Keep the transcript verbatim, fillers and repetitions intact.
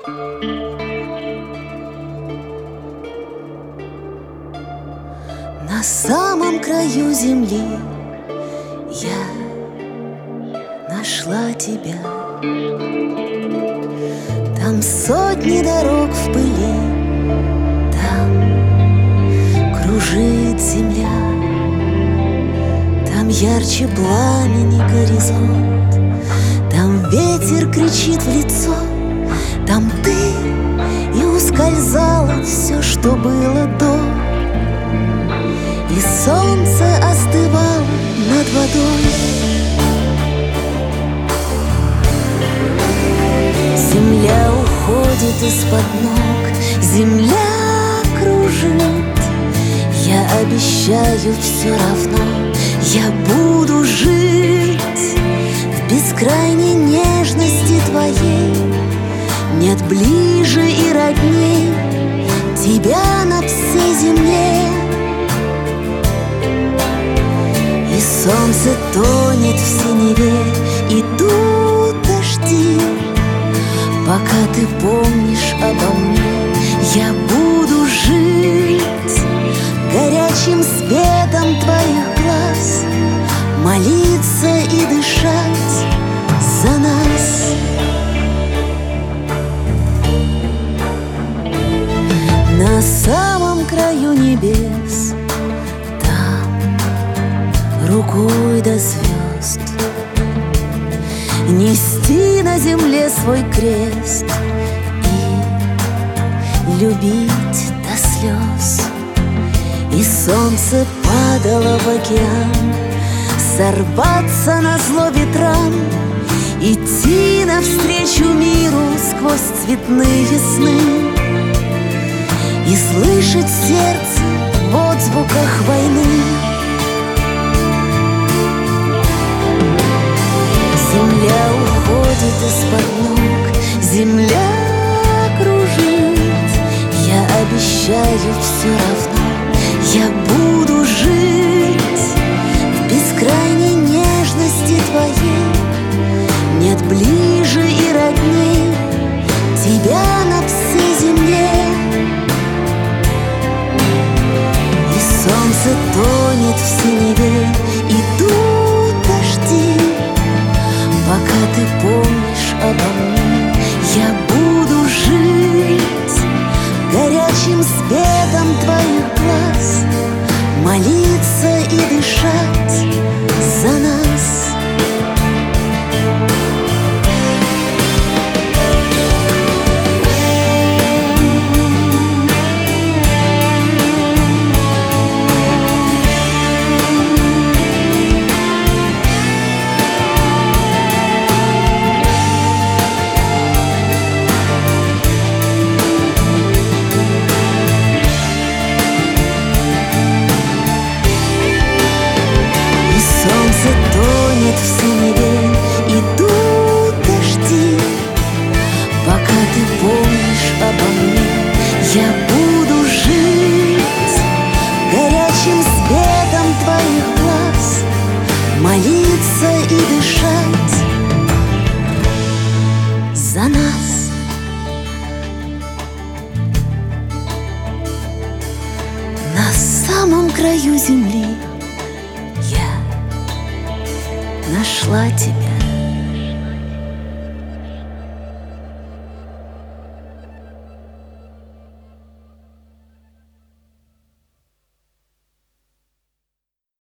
На самом краю земли я нашла тебя. Там сотни дорог в пыли, там кружит земля, там ярче пламени горизонт, там ветер кричит в лицо, там ты и ускользало все, что было до. И солнце остывало над водой. Земля уходит из-под ног, земля кружит. Я обещаю, все равно я буду жить в бескрайней нежности твоей. Нет ближе и родней тебя на всей земле. И солнце тонет в синеве, идут дожди. Пока ты помнишь обо мне, я буду жить горячим светом твоих глаз, молиться и дышать за нас. На самом краю небес, рукой до звезд, нести на земле свой крест и любить до слез. И солнце падало в океан, сорваться назло ветрам, идти навстречу миру сквозь цветные сны и слышать сердце в отзвуках войны. Земля уходит из-под ног, земля кружит. Я обещаю, все равно я буду жить в бескрайней нежности твоей. Нет ближе и родней тебя на всей земле. И солнце тонет в синеве, идут дожди. Пока ты помнишь обо мне, я буду жить горячим светом твоих глаз, молиться и дышать за нас. Тонет в синеве, идут дожди. Пока ты помнишь обо мне, я буду жить горячим светом твоих глаз, молиться и дышать за нас. На самом краю земли нашла тебя.